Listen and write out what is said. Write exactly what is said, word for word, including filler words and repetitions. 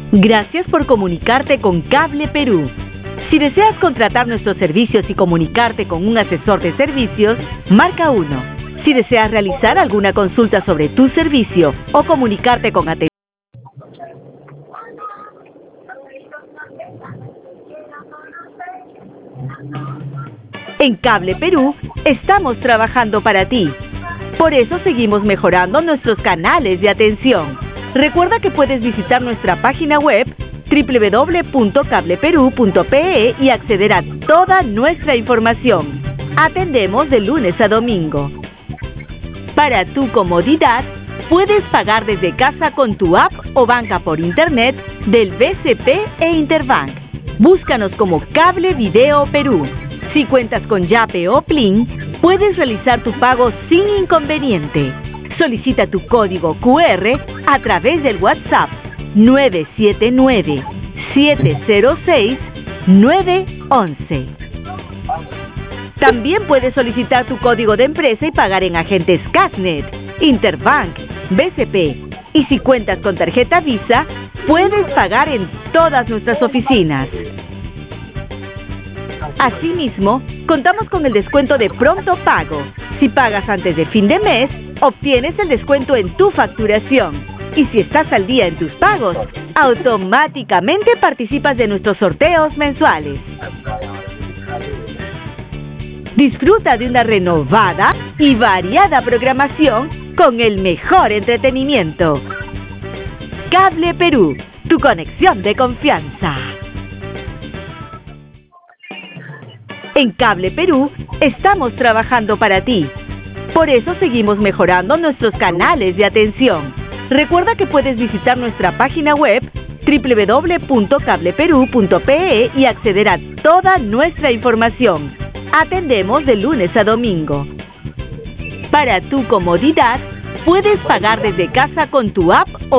Gracias por comunicarte con Cable Perú. Si deseas contratar nuestros servicios y comunicarte con un asesor de servicios, marca uno. Si deseas realizar alguna consulta sobre tu servicio o comunicarte con atención. En Cable Perú estamos trabajando para ti. Por eso seguimos mejorando nuestros canales de atención. Recuerda que puedes visitar nuestra página web doble u doble u doble u punto cable perú punto pe e y acceder a toda nuestra información. Atendemos de lunes a domingo. Para tu comodidad, puedes pagar desde casa con tu app o banca por internet del B C P e Interbank. Búscanos como Cable Video Perú. Si cuentas con Yape o Plin, puedes realizar tu pago sin inconveniente. Solicita tu código cu erre a través del WhatsApp nueve siete nueve, siete cero seis, nueve once. También puedes solicitar tu código de empresa y pagar en agentes Casnet, Interbank, B C P. Y si cuentas con tarjeta Visa, puedes pagar en todas nuestras oficinas. Asimismo, contamos con el descuento de pronto pago. Si pagas antes de fin de mes, obtienes el descuento en tu facturación. Y si estás al día en tus pagos, automáticamente participas de nuestros sorteos mensuales. Disfruta de una renovada y variada programación con el mejor entretenimiento. Cable Perú, tu conexión de confianza. En Cable Perú estamos trabajando para ti. Por eso seguimos mejorando nuestros canales de atención. Recuerda que puedes visitar nuestra página web doble u doble u doble u punto cable perú punto pe e y acceder a toda nuestra información. Atendemos de lunes a domingo. Para tu comodidad, puedes pagar desde casa con tu app o